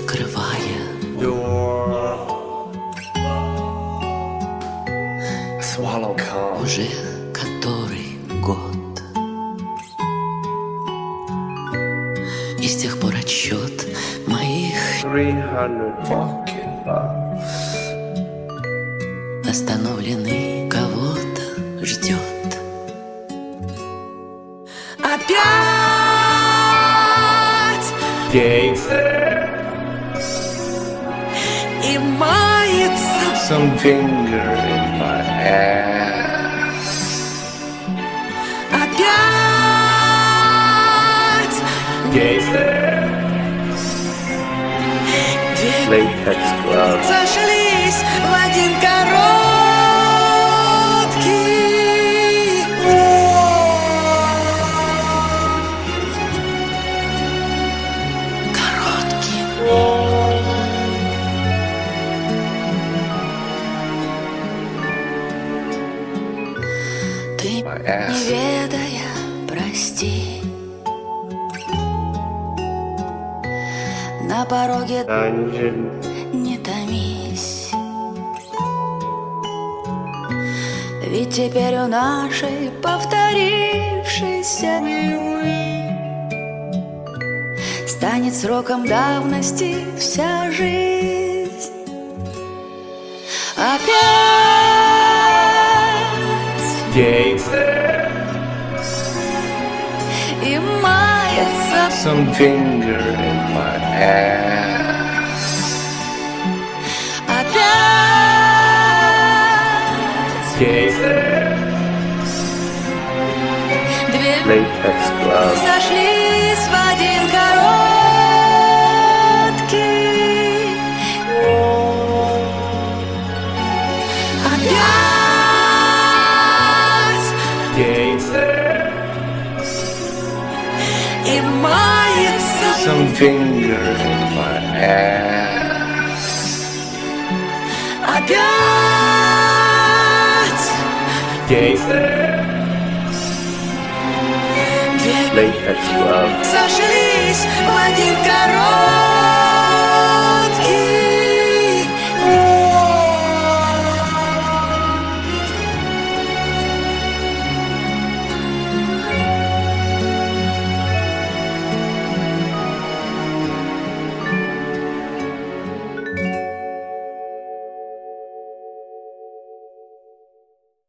закрывая уже который год. И с тех пор отсчет моих 300 остановленный кого-то ждет. Опять и мается some finger in my ass. опять Gay две latex gloves. сошлись в один короткий ты, My ass. не ведая, прости, на пороге Dungeon. не томись. Ведь теперь у нашей повторившейся станет сроком давности вся жизнь. Опять Gay и мается some finger in my ass. опять Gay две latex gloves. сошлись в один короткий опять Gay и мается some finger in my ass. опять Gay две latex gloves. сошлись в один короткий